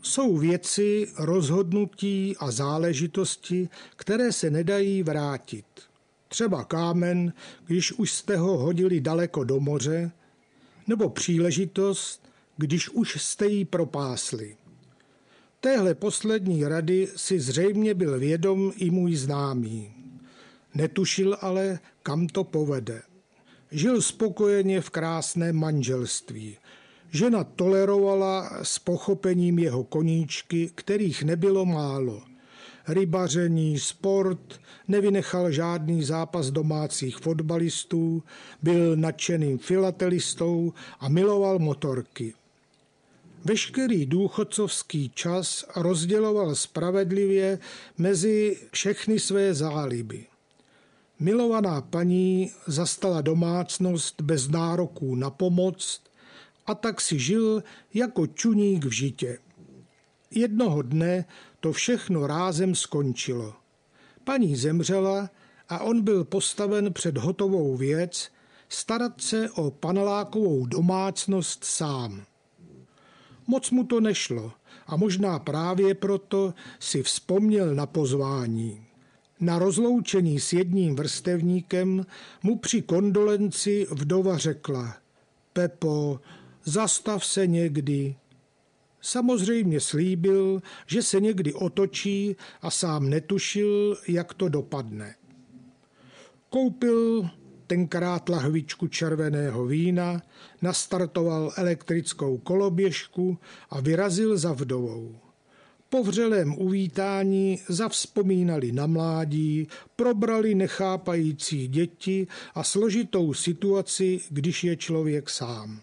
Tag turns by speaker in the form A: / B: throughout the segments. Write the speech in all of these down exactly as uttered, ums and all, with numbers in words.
A: Jsou věci, rozhodnutí a záležitosti, které se nedají vrátit. Třeba kámen, když už jste ho hodili daleko do moře, nebo příležitost, když už jste ji propásli. Téhle poslední rady si zřejmě byl vědom i můj známý. Netušil ale, kam to povede. Žil spokojeně v krásném manželství. Žena tolerovala s pochopením jeho koníčky, kterých nebylo málo. Rybaření, sport, nevynechal žádný zápas domácích fotbalistů, byl nadšeným filatelistou a miloval motorky. Veškerý důchodcovský čas rozděloval spravedlivě mezi všechny své záliby. Milovaná paní zastala domácnost bez nároků na pomoc a tak si žil jako čuník v žitě. Jednoho dne to všechno rázem skončilo. Paní zemřela a on byl postaven před hotovou věc starat se o panelákovou domácnost sám. Moc mu to nešlo a možná právě proto si vzpomněl na pozvání. Na rozloučení s jedním vrstevníkem mu při kondolenci vdova řekla: Pepo, zastav se někdy. Samozřejmě slíbil, že se někdy otočí a sám netušil, jak to dopadne. Koupil tenkrát lahvičku červeného vína, nastartoval elektrickou koloběžku a vyrazil za vdovou. Po vřelém uvítání zavzpomínali na mládí, probrali nechápající děti a složitou situaci, když je člověk sám.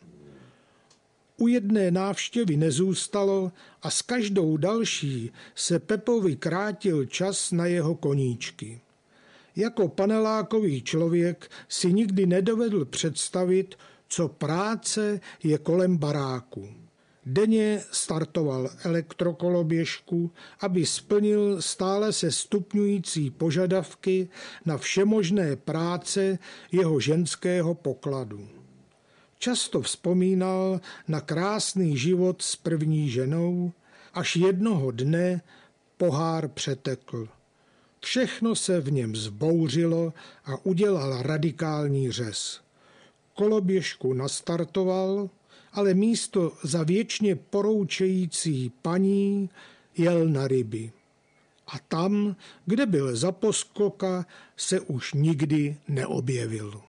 A: U jedné návštěvy nezůstalo a s každou další se Pepovi krátil čas na jeho koníčky. Jako panelákový člověk si nikdy nedovedl představit, co práce je kolem baráku. Denně startoval elektrokoloběžku, aby splnil stále se stupňující požadavky na všemožné práce jeho ženského pokladu. Často vzpomínal na krásný život s první ženou, až jednoho dne pohár přetekl. Všechno se v něm zbouřilo a udělal radikální řez. Koloběžku nastartoval, ale místo za věčně poroučející paní jel na ryby. A tam, kde byl za poskoka, se už nikdy neobjevil.